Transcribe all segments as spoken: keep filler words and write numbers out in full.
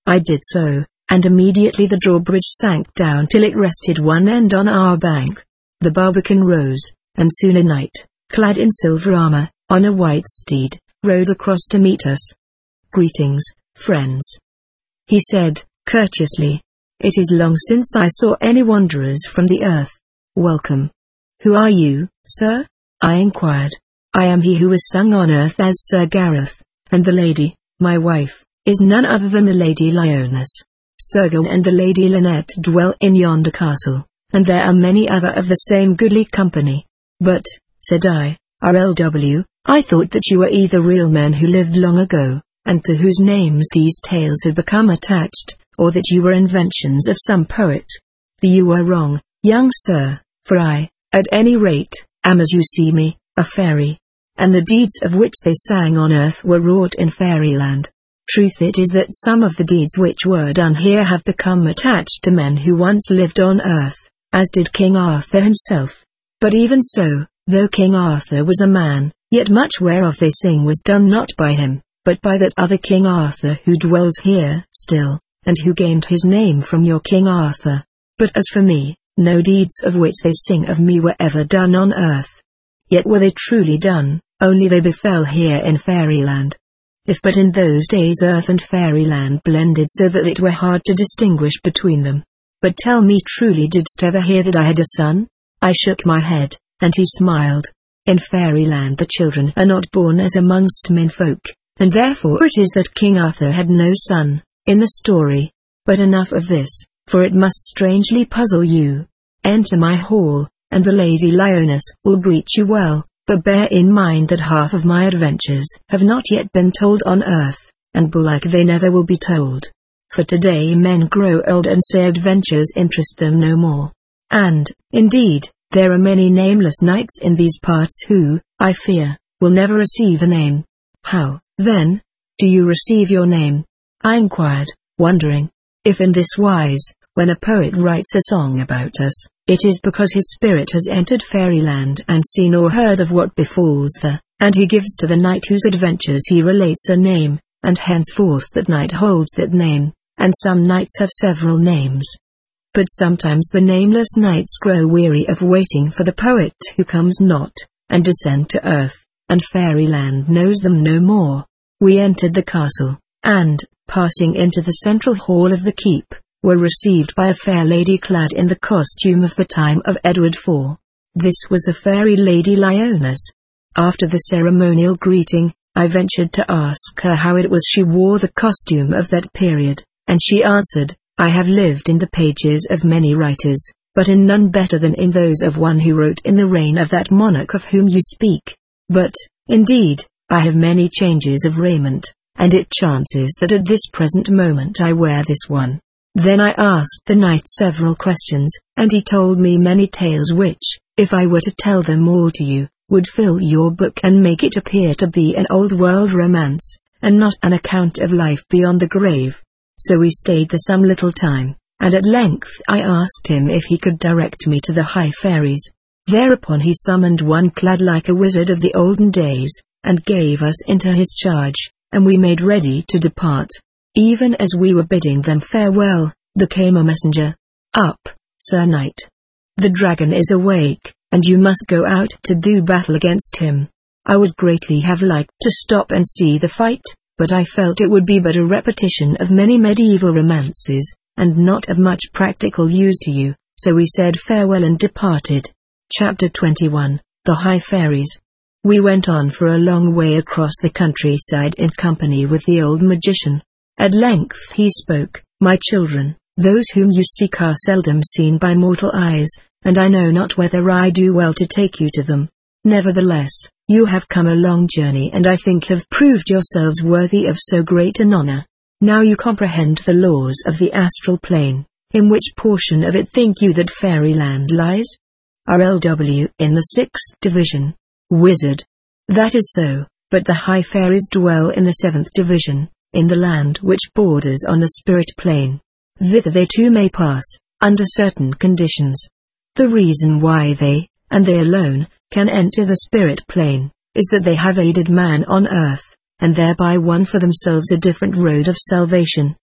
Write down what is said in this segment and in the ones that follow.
I did so, and immediately the drawbridge sank down till it rested one end on our bank. The barbican rose, and soon a knight, clad in silver armor, on a white steed, rode across to meet us. "Greetings, friends," he said, courteously. "It is long since I saw any wanderers from the earth. Welcome." "Who are you, sir?" I inquired. "I am he who is sung on earth as Sir Gareth, and the lady, my wife, is none other than the Lady Lyonesse. Sir Gawain and the Lady Lynette dwell in yonder castle, and there are many other of the same goodly company." "But," said I, R L W, "I thought that you were either real men who lived long ago, and to whose names these tales had become attached, or that you were inventions of some poet." "You are wrong, young sir, for I, at any rate, am as you see me, a fairy. And the deeds of which they sang on earth were wrought in fairyland. Truth it is that some of the deeds which were done here have become attached to men who once lived on earth, as did King Arthur himself. But even so, though King Arthur was a man, yet much whereof they sing was done not by him, but by that other King Arthur who dwells here still, and who gained his name from your King Arthur. But as for me, no deeds of which they sing of me were ever done on earth. Yet were they truly done, only they befell here in fairyland. If but in those days earth and fairyland blended so that it were hard to distinguish between them. But tell me truly, didst ever hear that I had a son?" I shook my head, and he smiled. "In fairyland the children are not born as amongst menfolk, and therefore it is that King Arthur had no son, in the story. But enough of this, for it must strangely puzzle you. Enter my hall, and the Lady Lyonesse will greet you well. But bear in mind that half of my adventures have not yet been told on earth, and belike they never will be told. For today men grow old and say adventures interest them no more. And, indeed, there are many nameless knights in these parts who, I fear, will never receive a name." "How, then, do you receive your name?" I inquired, wondering. "If in this wise, when a poet writes a song about us, it is because his spirit has entered fairyland and seen or heard of what befalls there, and he gives to the knight whose adventures he relates a name, and henceforth that knight holds that name, and some knights have several names. But sometimes the nameless knights grow weary of waiting for the poet who comes not, and descend to earth, and fairyland knows them no more." We entered the castle, and, passing into the central hall of the keep, were received by a fair lady clad in the costume of the time of Edward the Fourth. This was the fairy Lady Lyonesse. After the ceremonial greeting, I ventured to ask her how it was she wore the costume of that period, and she answered, "I have lived in the pages of many writers, but in none better than in those of one who wrote in the reign of that monarch of whom you speak. But, indeed, I have many changes of raiment, and it chances that at this present moment I wear this one." Then I asked the knight several questions, and he told me many tales which, if I were to tell them all to you, would fill your book and make it appear to be an old-world romance, and not an account of life beyond the grave. So we stayed there some little time, and at length I asked him if he could direct me to the high fairies. Thereupon he summoned one clad like a wizard of the olden days, and gave us into his charge, and we made ready to depart. Even as we were bidding them farewell, there came a messenger. "Up, Sir Knight. The dragon is awake, and you must go out to do battle against him." I would greatly have liked to stop and see the fight, but I felt it would be but a repetition of many medieval romances, and not of much practical use to you, so we said farewell and departed. Chapter twenty-one, The High Fairies. We went on for a long way across the countryside in company with the old magician. At length he spoke, "My children, those whom you seek are seldom seen by mortal eyes, and I know not whether I do well to take you to them. Nevertheless, you have come a long journey and I think have proved yourselves worthy of so great an honor. Now you comprehend the laws of the astral plane. In which portion of it think you that fairyland lies?" R L W In the sixth division. Wizard. That is so, but the high fairies dwell in the seventh division, in the land which borders on the spirit plane. Thither they too may pass, under certain conditions. The reason why they, and they alone, can enter the spirit plane, is that they have aided man on earth, and thereby won for themselves a different road of salvation.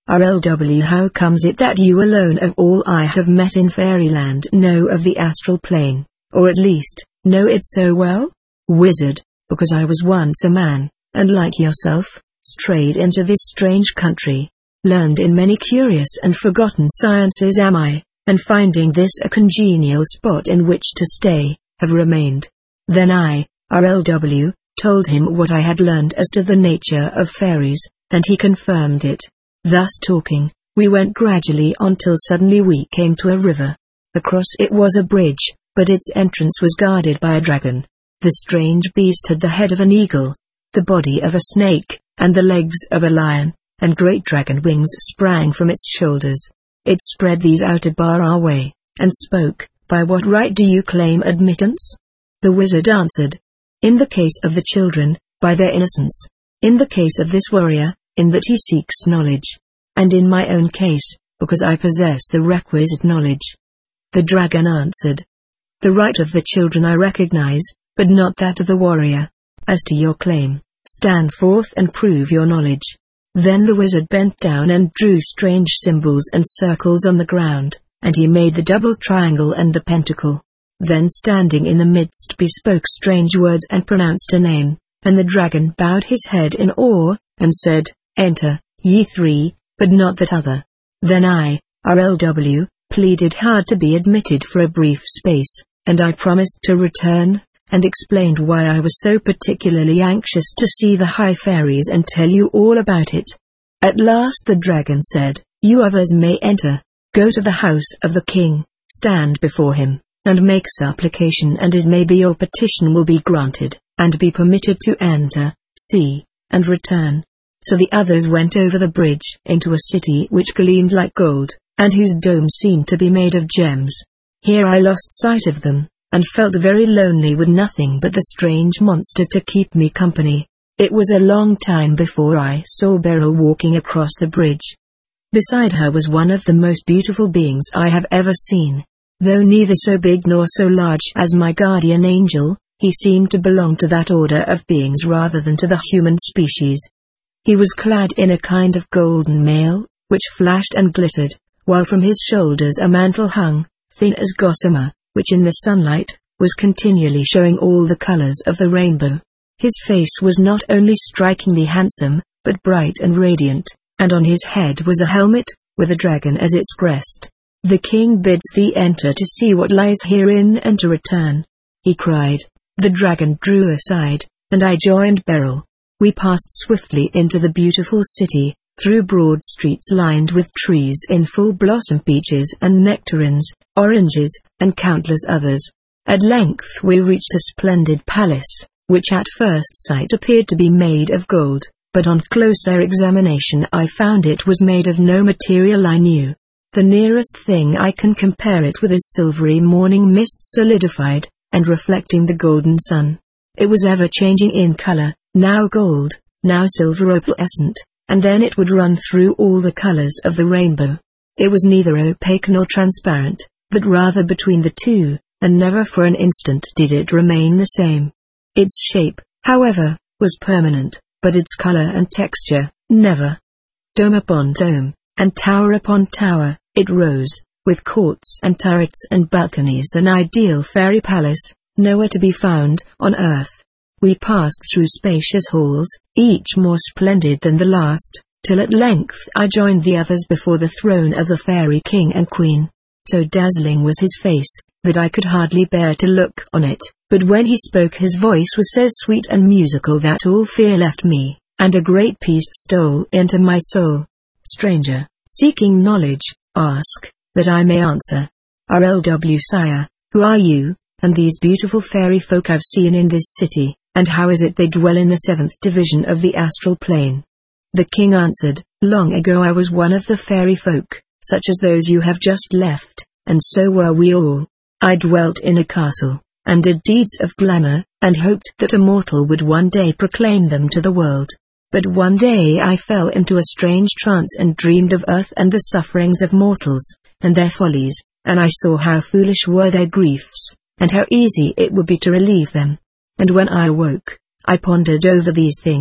R L W How comes it that you alone of all I have met in fairyland know of the astral plane, or at least, know it so well? Wizard, because I was once a man, and like yourself, strayed into this strange country. Learned in many curious and forgotten sciences am I, and finding this a congenial spot in which to stay, have remained. Then I, R L W, told him what I had learned as to the nature of fairies, and he confirmed it. Thus talking, we went gradually on till suddenly we came to a river. Across it was a bridge, but its entrance was guarded by a dragon. The strange beast had the head of an eagle, the body of a snake, and the legs of a lion, and great dragon wings sprang from its shoulders. It spread these out to bar our way, and spoke, "By what right do you claim admittance?" The wizard answered, "In the case of the children, by their innocence. In the case of this warrior, in that he seeks knowledge. And in my own case, because I possess the requisite knowledge." The dragon answered, "The right of the children I recognize, but not that of the warrior. As to your claim, stand forth and prove your knowledge." Then the wizard bent down and drew strange symbols and circles on the ground, and he made the double triangle and the pentacle. Then standing in the midst bespoke strange words and pronounced a name, and the dragon bowed his head in awe, and said, "Enter, ye three, but not that other." Then I, R L W, pleaded hard to be admitted for a brief space, and I promised to return, and explained why I was so particularly anxious to see the high fairies and tell you all about it. At last the dragon said, "You others may enter. Go to the house of the king, stand before him, and make supplication, and it may be your petition will be granted, and be permitted to enter, see, and return." So the others went over the bridge into a city which gleamed like gold, and whose dome seemed to be made of gems. Here I lost sight of them, and felt very lonely with nothing but the strange monster to keep me company. It was a long time before I saw Beryl walking across the bridge. Beside her was one of the most beautiful beings I have ever seen. Though neither so big nor so large as my guardian angel, he seemed to belong to that order of beings rather than to the human species. He was clad in a kind of golden mail, which flashed and glittered, while from his shoulders a mantle hung, thin as gossamer, which in the sunlight, was continually showing all the colors of the rainbow. His face was not only strikingly handsome, but bright and radiant, and on his head was a helmet, with a dragon as its crest. "The king bids thee enter to see what lies herein and to return," he cried. The dragon drew aside, and I joined Beryl. We passed swiftly into the beautiful city, through broad streets lined with trees in full blossom, peaches and nectarines, oranges, and countless others. At length we reached a splendid palace, which at first sight appeared to be made of gold, but on closer examination I found it was made of no material I knew. The nearest thing I can compare it with is silvery morning mist solidified, and reflecting the golden sun. It was ever changing in color, now gold, now silver opalescent, and then it would run through all the colors of the rainbow. It was neither opaque nor transparent, but rather between the two, and never for an instant did it remain the same. Its shape, however, was permanent, but its color and texture, never. Dome upon dome, and tower upon tower, it rose, with courts and turrets and balconies, an ideal fairy palace, nowhere to be found on earth. We passed through spacious halls, each more splendid than the last, till at length I joined the others before the throne of the fairy king and queen. So dazzling was his face, that I could hardly bear to look on it, but when he spoke his voice was so sweet and musical that all fear left me, and a great peace stole into my soul. "Stranger, seeking knowledge, ask, that I may answer." R L W Sire, who are you, and these beautiful fairy folk I've seen in this city, and how is it they dwell in the seventh division of the astral plane? The king answered, "Long ago I was one of the fairy folk, such as those you have just left, and so were we all. I dwelt in a castle, and did deeds of glamour, and hoped that a mortal would one day proclaim them to the world. But one day I fell into a strange trance and dreamed of earth and the sufferings of mortals, and their follies, and I saw how foolish were their griefs, and how easy it would be to relieve them. And when I awoke, I pondered over these things,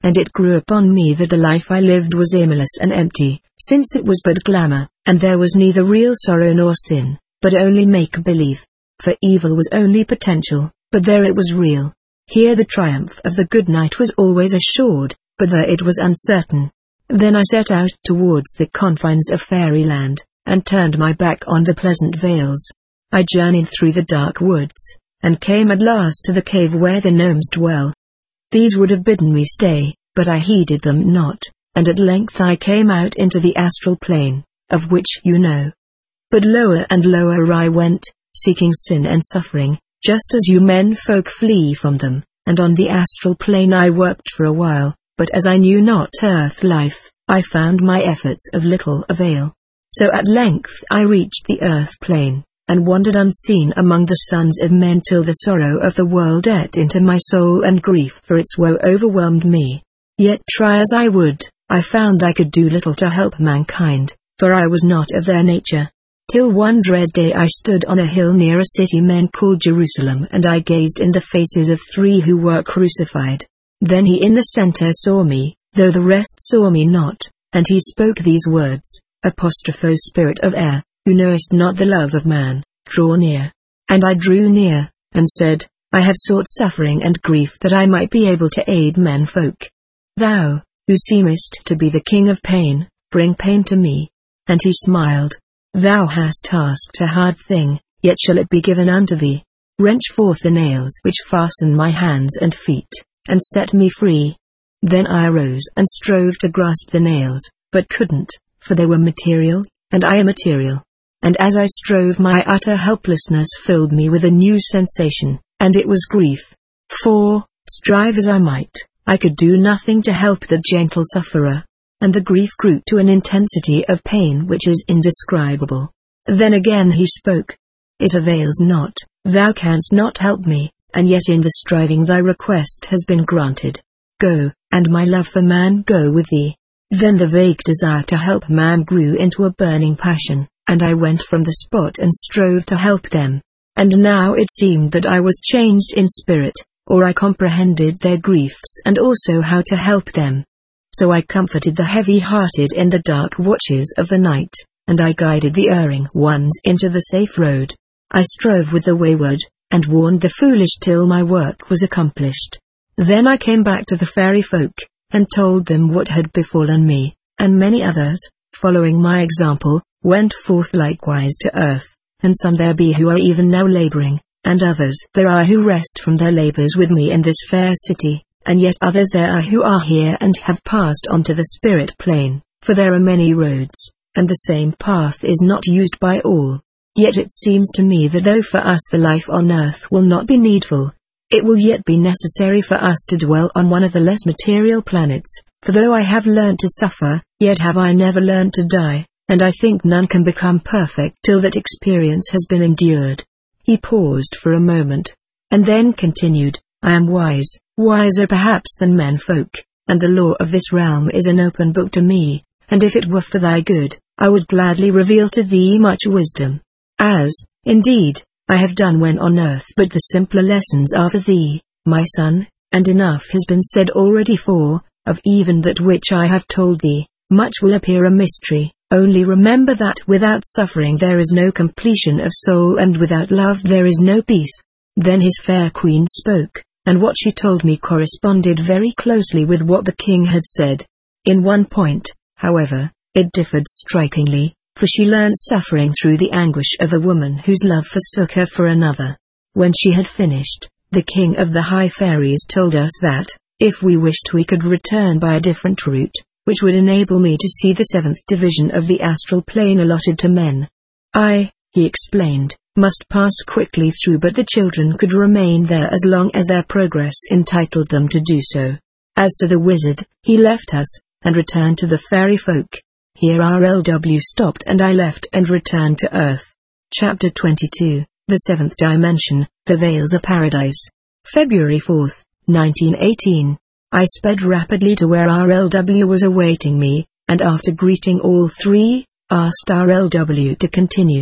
and it grew upon me that the life I lived was aimless and empty, since it was but glamour, and there was neither real sorrow nor sin, but only make-believe. For evil was only potential, but there it was real. Here the triumph of the good night was always assured, but there it was uncertain. Then I set out towards the confines of fairyland, and turned my back on the pleasant vales. I journeyed through the dark woods, and came at last to the cave where the gnomes dwell. These would have bidden me stay, but I heeded them not, and at length I came out into the astral plane, of which you know. But lower and lower I went, seeking sin and suffering, just as you men folk flee from them, and on the astral plane I worked for a while, but as I knew not earth life, I found my efforts of little avail. So at length I reached the earth plane, and wandered unseen among the sons of men till the sorrow of the world ate into my soul and grief for its woe overwhelmed me. Yet try as I would, I found I could do little to help mankind, for I was not of their nature. Till one dread day I stood on a hill near a city men called Jerusalem, and I gazed in the faces of three who were crucified. Then he in the center saw me, though the rest saw me not, and he spoke these words, Apostropho Spirit of air, who knowest not the love of man, draw near. And I drew near, and said, I have sought suffering and grief that I might be able to aid men folk. Thou, who seemest to be the king of pain, bring pain to me. And he smiled. Thou hast asked a hard thing, yet shall it be given unto thee. Wrench forth the nails which fasten my hands and feet, and set me free. Then I arose and strove to grasp the nails, but couldn't, for they were material, and I immaterial. And as I strove my utter helplessness filled me with a new sensation, and it was grief. For, strive as I might, I could do nothing to help the gentle sufferer. And the grief grew to an intensity of pain which is indescribable. Then again he spoke. It avails not, thou canst not help me, and yet in the striving thy request has been granted. Go, and my love for man go with thee. Then the vague desire to help man grew into a burning passion, and I went from the spot and strove to help them. And now it seemed that I was changed in spirit, or I comprehended their griefs and also how to help them. So I comforted the heavy-hearted in the dark watches of the night, and I guided the erring ones into the safe road. I strove with the wayward, and warned the foolish till my work was accomplished. Then I came back to the fairy folk, and told them what had befallen me, and many others, following my example, went forth likewise to earth, and some there be who are even now laboring, and others there are who rest from their labors with me in this fair city. And yet others there are who are here and have passed on to the spirit plane, for there are many roads, and the same path is not used by all. Yet it seems to me that though for us the life on earth will not be needful, it will yet be necessary for us to dwell on one of the less material planets, for though I have learned to suffer, yet have I never learned to die, and I think none can become perfect till that experience has been endured. He paused for a moment, and then continued, I am wise, wiser perhaps than men folk, and the law of this realm is an open book to me, and if it were for thy good, I would gladly reveal to thee much wisdom. As, indeed, I have done when on earth, but the simpler lessons are for thee, my son, and enough has been said already for, of even that which I have told thee, much will appear a mystery, only remember that without suffering there is no completion of soul and without love there is no peace. Then his fair queen spoke. And what she told me corresponded very closely with what the king had said. In one point, however, it differed strikingly, for she learnt suffering through the anguish of a woman whose love forsook her for another. When she had finished, the king of the high fairies told us that, if we wished we could return by a different route, which would enable me to see the seventh division of the astral plane allotted to men. I, he explained, must pass quickly through, but the children could remain there as long as their progress entitled them to do so. As to the wizard, he left us, and returned to the fairy folk. Here R L W stopped and I left and returned to Earth. Chapter twenty-two, The Seventh Dimension, The Veils of Paradise. February fourth, nineteen eighteen. I sped rapidly to where R L W was awaiting me, and after greeting all three, asked R L W to continue.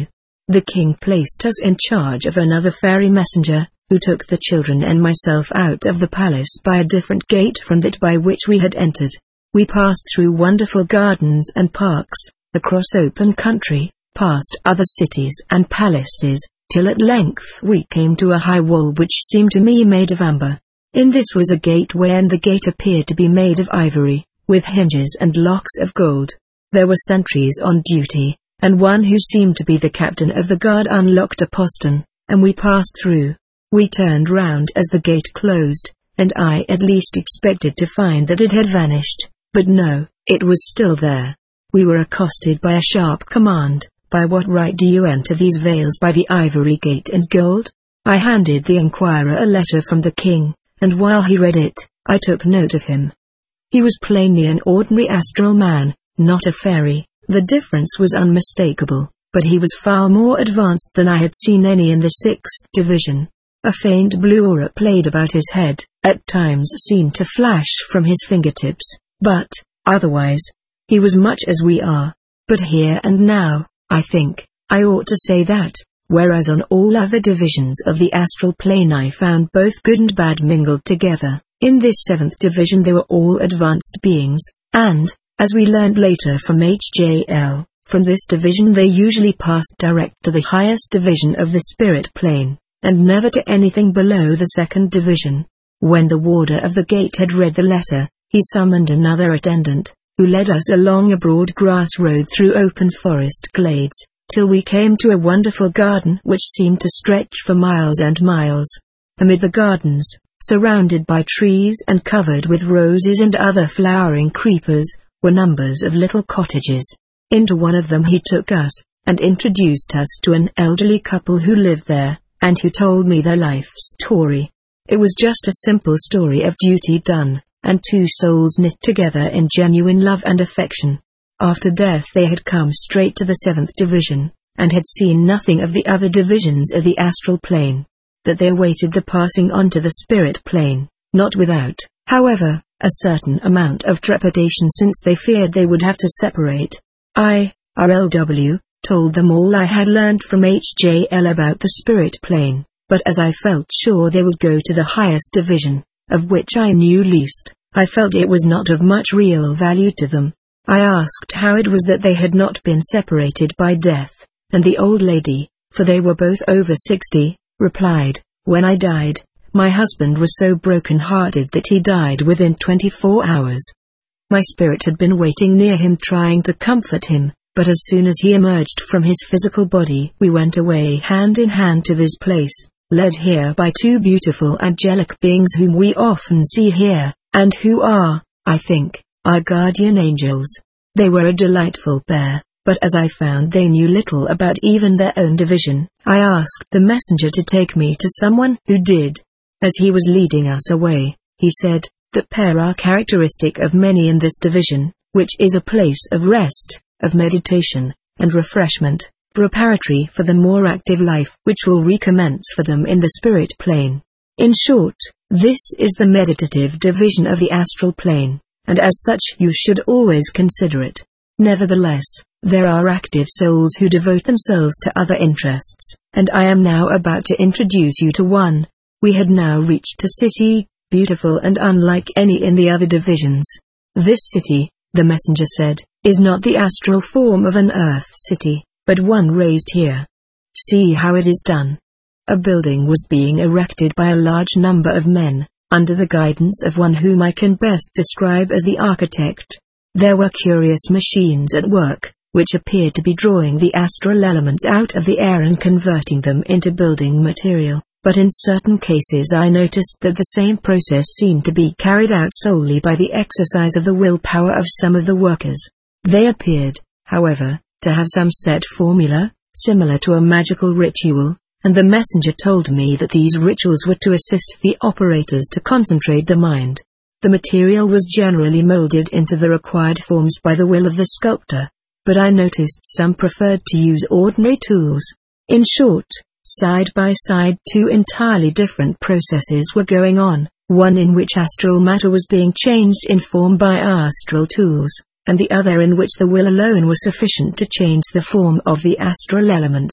The king placed us in charge of another fairy messenger, who took the children and myself out of the palace by a different gate from that by which we had entered. We passed through wonderful gardens and parks, across open country, past other cities and palaces, till at length we came to a high wall which seemed to me made of amber. In this was a gateway, and the gate appeared to be made of ivory, with hinges and locks of gold. There were sentries on duty, and one who seemed to be the captain of the guard unlocked a postern, and we passed through. We turned round as the gate closed, and I at least expected to find that it had vanished, but no, it was still there. We were accosted by a sharp command: "By what right do you enter these vales by the ivory gate and gold?" I handed the inquirer a letter from the king, and while he read it, I took note of him. He was plainly an ordinary astral man, not a fairy. The difference was unmistakable, but he was far more advanced than I had seen any in the sixth division. A faint blue aura played about his head, at times seemed to flash from his fingertips, but, otherwise, he was much as we are. But here and now, I think, I ought to say that, whereas on all other divisions of the astral plane I found both good and bad mingled together, in this seventh division they were all advanced beings, and, as we learned later from H J L, from this division they usually passed direct to the highest division of the spirit plane, and never to anything below the second division. When the warder of the gate had read the letter, he summoned another attendant, who led us along a broad grass road through open forest glades, till we came to a wonderful garden which seemed to stretch for miles and miles. Amid the gardens, surrounded by trees and covered with roses and other flowering creepers, were numbers of little cottages. Into one of them he took us, and introduced us to an elderly couple who lived there, and who told me their life story. It was just a simple story of duty done, and two souls knit together in genuine love and affection. After death they had come straight to the seventh division, and had seen nothing of the other divisions of the astral plane. That they awaited the passing on to the spirit plane, not without, however, a certain amount of trepidation, since they feared they would have to separate. I, R L W, told them all I had learned from H J L about the spirit plane, but as I felt sure they would go to the highest division, of which I knew least, I felt it was not of much real value to them. I asked how it was that they had not been separated by death, and the old lady, for they were both over sixty, replied, "When I died, my husband was so broken-hearted that he died within twenty-four hours. My spirit had been waiting near him trying to comfort him, but as soon as he emerged from his physical body we went away hand in hand to this place, led here by two beautiful angelic beings whom we often see here, and who are, I think, our guardian angels. They were a delightful pair, but as I found they knew little about even their own division, I asked the messenger to take me to someone who did. As he was leading us away, he said, "The pair are characteristic of many in this division, which is a place of rest, of meditation, and refreshment, preparatory for the more active life which will recommence for them in the spirit plane. In short, this is the meditative division of the astral plane, and as such you should always consider it. Nevertheless, there are active souls who devote themselves to other interests, and I am now about to introduce you to one." We had now reached a city, beautiful and unlike any in the other divisions. This city, the messenger said, is not the astral form of an earth city, but one raised here. See how it is done. A building was being erected by a large number of men, under the guidance of one whom I can best describe as the architect. There were curious machines at work, which appeared to be drawing the astral elements out of the air and converting them into building material. But in certain cases I noticed that the same process seemed to be carried out solely by the exercise of the willpower of some of the workers. They appeared, however, to have some set formula, similar to a magical ritual, and the messenger told me that these rituals were to assist the operators to concentrate the mind. The material was generally molded into the required forms by the will of the sculptor, but I noticed some preferred to use ordinary tools. In short, side by side two entirely different processes were going on, one in which astral matter was being changed in form by astral tools, and the other in which the will alone was sufficient to change the form of the astral elements.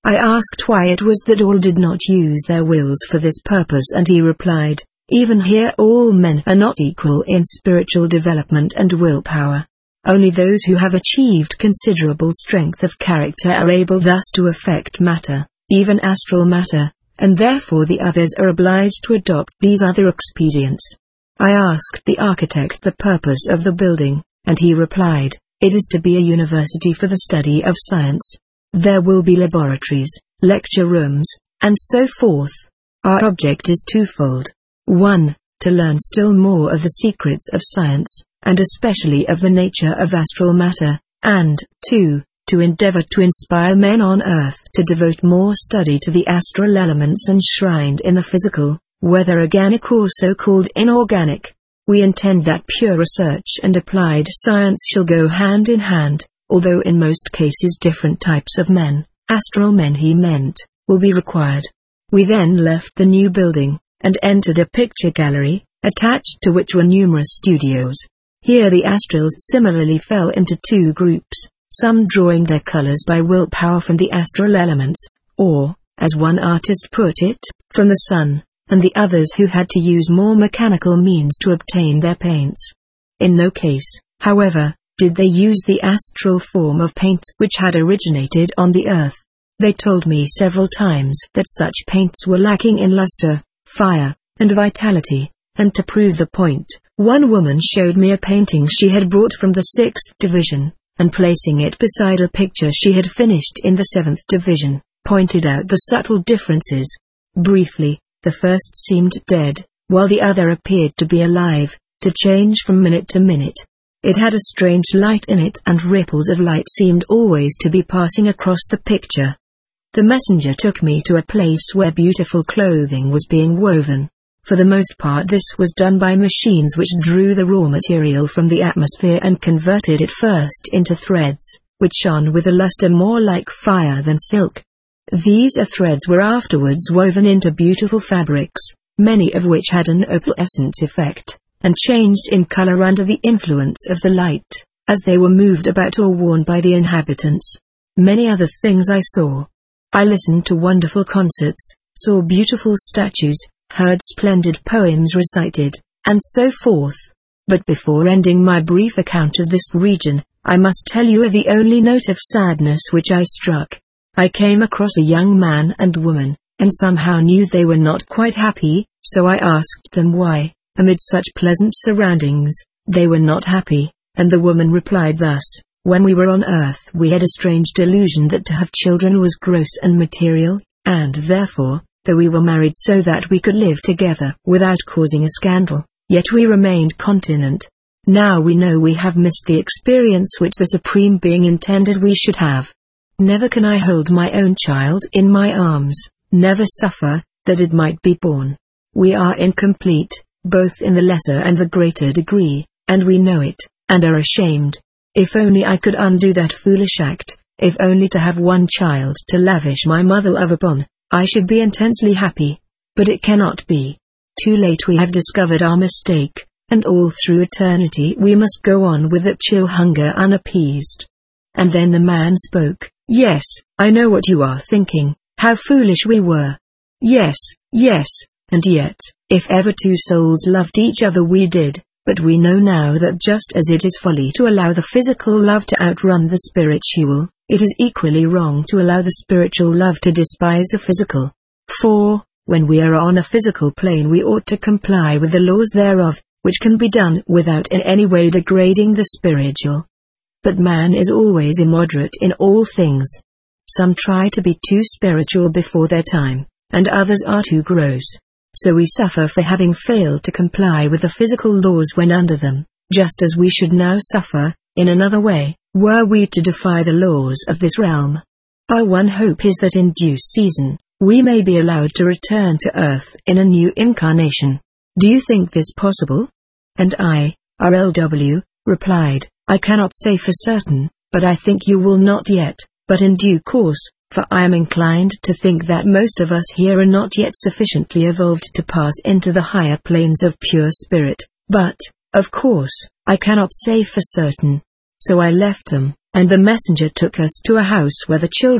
I asked why it was that all did not use their wills for this purpose, and he replied, "Even here all men are not equal in spiritual development and willpower. Only those who have achieved considerable strength of character are able thus to affect matter, even astral matter, and therefore the others are obliged to adopt these other expedients." I asked the architect the purpose of the building, and he replied, "It is to be a university for the study of science. There will be laboratories, lecture rooms, and so forth. Our object is twofold. one. To learn still more of the secrets of science, and especially of the nature of astral matter, and, two. To endeavor to inspire men on earth to devote more study to the astral elements enshrined in the physical, whether organic or so-called inorganic. We intend that pure research and applied science shall go hand in hand, although in most cases different types of men, astral men he meant, will be required." We then left the new building, and entered a picture gallery, attached to which were numerous studios. Here the astrals similarly fell into two groups, some drawing their colors by willpower from the astral elements, or, as one artist put it, from the sun, and the others who had to use more mechanical means to obtain their paints. In no case, however, did they use the astral form of paints which had originated on the earth. They told me several times that such paints were lacking in luster, fire, and vitality, and to prove the point, one woman showed me a painting she had brought from the sixth division, and placing it beside a picture she had finished in the seventh division, pointed out the subtle differences. Briefly, the first seemed dead, while the other appeared to be alive, to change from minute to minute. It had a strange light in it, and ripples of light seemed always to be passing across the picture. The messenger took me to a place where beautiful clothing was being woven. For the most part this was done by machines which drew the raw material from the atmosphere and converted it first into threads, which shone with a luster more like fire than silk. These threads were afterwards woven into beautiful fabrics, many of which had an opalescent effect, and changed in color under the influence of the light, as they were moved about or worn by the inhabitants. Many other things I saw. I listened to wonderful concerts, saw beautiful statues, heard splendid poems recited, and so forth. But before ending my brief account of this region, I must tell you of the only note of sadness which I struck. I came across a young man and woman, and somehow knew they were not quite happy, so I asked them why, amid such pleasant surroundings, they were not happy, and the woman replied thus: "When we were on earth we had a strange delusion that to have children was gross and material, and therefore, though we were married so that we could live together without causing a scandal, yet we remained continent. Now we know we have missed the experience which the Supreme Being intended we should have. Never can I hold my own child in my arms, never suffer, that it might be born. We are incomplete, both in the lesser and the greater degree, and we know it, and are ashamed. If only I could undo that foolish act, if only to have one child to lavish my mother love upon, I should be intensely happy. But it cannot be. Too late we have discovered our mistake, and all through eternity we must go on with that chill hunger unappeased." And then the man spoke: "Yes, I know what you are thinking, how foolish we were. Yes, yes, and yet, if ever two souls loved each other we did, but we know now that just as it is folly to allow the physical love to outrun the spiritual, it is equally wrong to allow the spiritual love to despise the physical. For, when we are on a physical plane we ought to comply with the laws thereof, which can be done without in any way degrading the spiritual. But man is always immoderate in all things. Some try to be too spiritual before their time, and others are too gross. So we suffer for having failed to comply with the physical laws when under them, just as we should now suffer, in another way, were we to defy the laws of this realm. Our one hope is that in due season, we may be allowed to return to earth in a new incarnation. Do you think this possible?" And I, R L W, replied, "I cannot say for certain, but I think you will not yet, but in due course, for I am inclined to think that most of us here are not yet sufficiently evolved to pass into the higher planes of pure spirit, but, of course, I cannot say for certain." So I left them, and the messenger took us to a house where the children,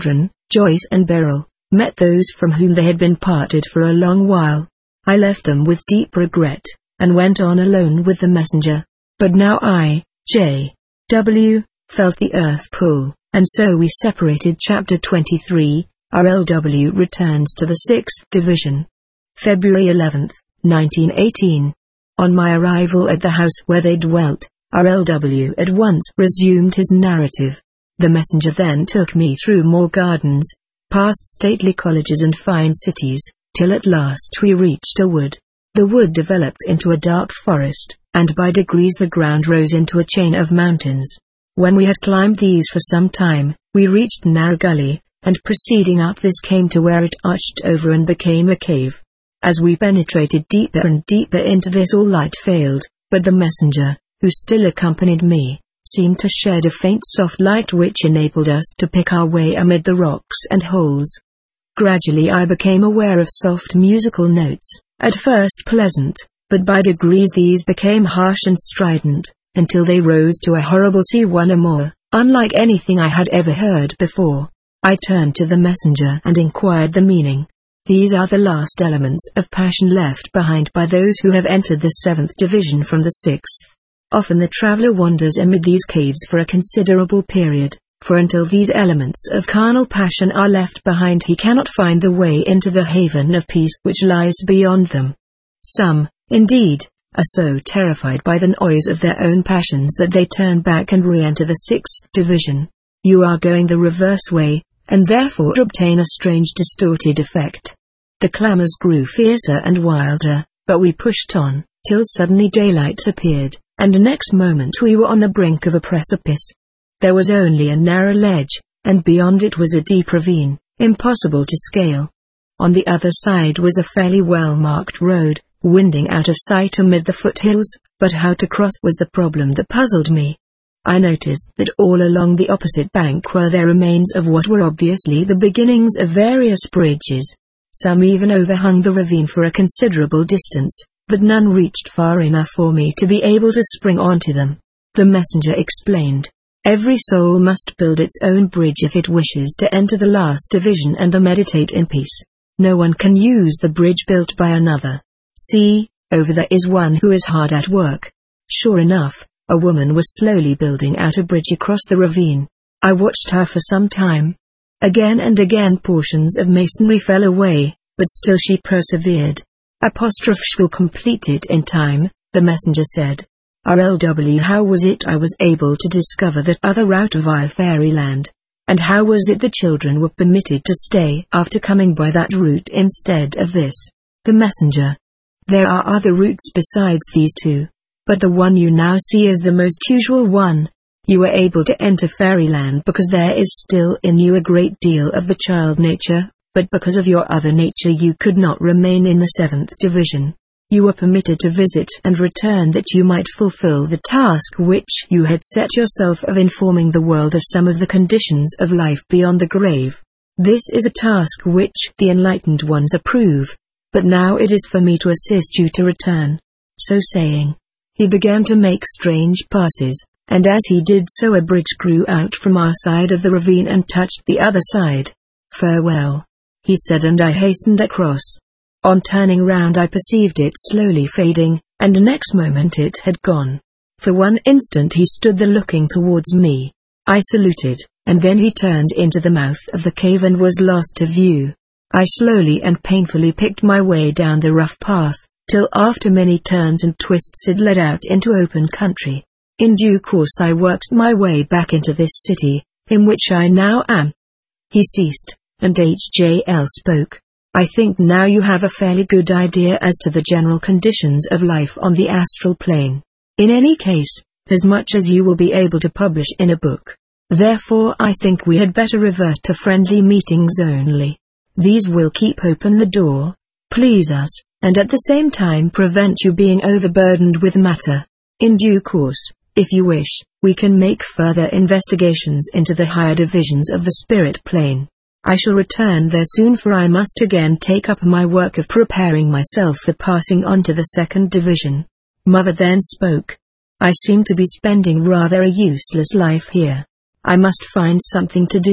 Joyce and Beryl, met those from whom they had been parted for a long while. I left them with deep regret, and went on alone with the messenger. But now I, J. W, felt the earth pull, and so we separated. Chapter twenty-three, R L W returns to the sixth Division. February eleventh, nineteen eighteen. On my arrival at the house where they dwelt, R L W at once resumed his narrative. The messenger then took me through more gardens, past stately colleges and fine cities, till at last we reached a wood. The wood developed into a dark forest, and by degrees the ground rose into a chain of mountains. When we had climbed these for some time, we reached a narrow gully, and proceeding up this came to where it arched over and became a cave. As we penetrated deeper and deeper into this, all light failed, but the messenger, who still accompanied me, seemed to shed a faint soft light which enabled us to pick our way amid the rocks and holes. Gradually I became aware of soft musical notes, at first pleasant, but by degrees these became harsh and strident, until they rose to a horrible C one or more, unlike anything I had ever heard before. I turned to the messenger and inquired the meaning. These are the last elements of passion left behind by those who have entered the seventh Division from the sixth. Often the traveler wanders amid these caves for a considerable period, for until these elements of carnal passion are left behind he cannot find the way into the haven of peace which lies beyond them. Some, indeed, are so terrified by the noise of their own passions that they turn back and re-enter the sixth Division. You are going the reverse way, and therefore obtain a strange distorted effect. The clamors grew fiercer and wilder, but we pushed on, till suddenly daylight appeared, and the next moment we were on the brink of a precipice. There was only a narrow ledge, and beyond it was a deep ravine, impossible to scale. On the other side was a fairly well-marked road, winding out of sight amid the foothills, but how to cross was the problem that puzzled me. I noticed that all along the opposite bank were there remains of what were obviously the beginnings of various bridges. Some even overhung the ravine for a considerable distance, but none reached far enough for me to be able to spring onto them. The messenger explained, every soul must build its own bridge if it wishes to enter the last division and to meditate in peace. No one can use the bridge built by another. See, over there is one who is hard at work. Sure enough, a woman was slowly building out a bridge across the ravine. I watched her for some time. Again and again portions of masonry fell away, but still she persevered. Apostrophe will complete it in time, the messenger said. R L W How was it I was able to discover that other route via Fairyland? And how was it the children were permitted to stay after coming by that route instead of this? The messenger. There are other routes besides these two, but the one you now see is the most usual one. You were able to enter Fairyland because there is still in you a great deal of the child nature, but because of your other nature you could not remain in the seventh Division. You were permitted to visit and return that you might fulfill the task which you had set yourself of informing the world of some of the conditions of life beyond the grave. This is a task which the enlightened ones approve, but now it is for me to assist you to return. So saying, he began to make strange passes, and as he did so a bridge grew out from our side of the ravine and touched the other side. Farewell, he said, and I hastened across. On turning round I perceived it slowly fading, and the next moment it had gone. For one instant he stood there looking towards me. I saluted, and then he turned into the mouth of the cave and was lost to view. I slowly and painfully picked my way down the rough path, till after many turns and twists it led out into open country. In due course I worked my way back into this city, in which I now am. He ceased, and H J L spoke. I think now you have a fairly good idea as to the general conditions of life on the astral plane. In any case, as much as you will be able to publish in a book. Therefore I think we had better revert to friendly meetings only. These will keep open the door, please us, and at the same time prevent you being overburdened with matter. In due course, if you wish, we can make further investigations into the higher divisions of the spirit plane. I shall return there soon, for I must again take up my work of preparing myself for passing on to the second division. Mother then spoke. I seem to be spending rather a useless life here. I must find something to do,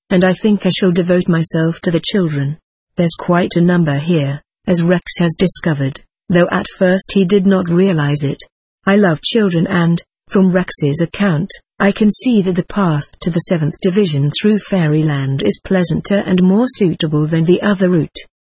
and I think I shall devote myself to the children. There's quite a number here, as Rex has discovered, though at first he did not realize it. I love children and, from Rex's account, I can see that the path to the seventh division through Fairyland is pleasanter and more suitable than the other route.